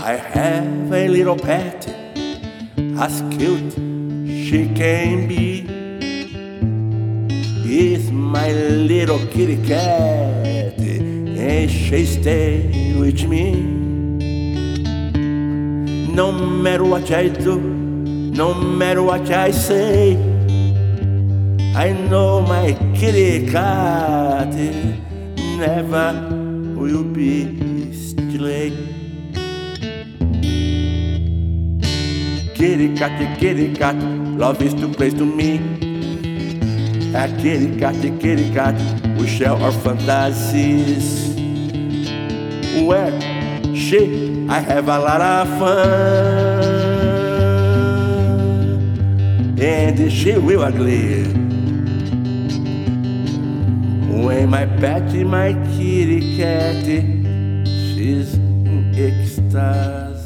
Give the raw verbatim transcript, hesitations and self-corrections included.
I have a little pet, as cute she can be. It's my little kitty cat, and she stays with me. No matter what I do, no matter what I say, I know my kitty cat never will be stray. Kitty cat, kitty cat, love is to play to me. A kitty cat, kitty cat, we share our fantasies. Where she, I have a lot of fun, and she will agree. When my pet, my kitty cat, she's in ecstasy.